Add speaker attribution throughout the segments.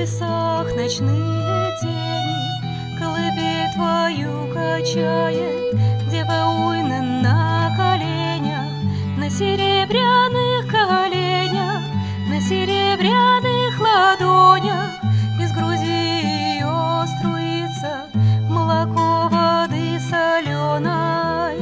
Speaker 1: лесах ночные тени, колыбель твою качает дева Уйнен на коленях, на серебряных коленях, на серебряных ладонях. Из груди ее струится молоко воды соленой.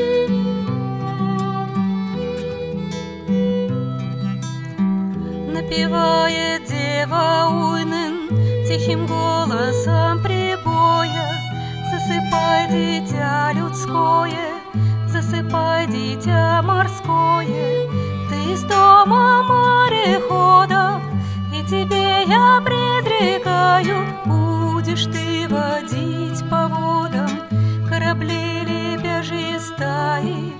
Speaker 1: Напевает дева Уйнен тихим голосом прибоя: засыпай, дитя людское, засыпай, дитя морское. Ты из дома мореходов, и тебе я предрекаю, будешь ты водить по водам корабли лебяжьи стаи.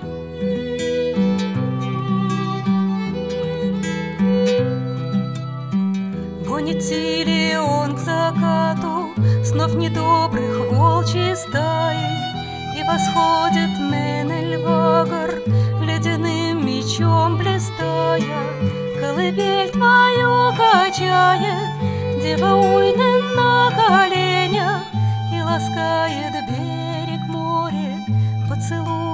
Speaker 1: Гонит ли он к закату снов недобрых волчьей стаи, и восходит Менель-Вагар ледяным мечом блистая. Колыбель твою качает дева Уйнен на коленях и ласкает берег море поцелуй.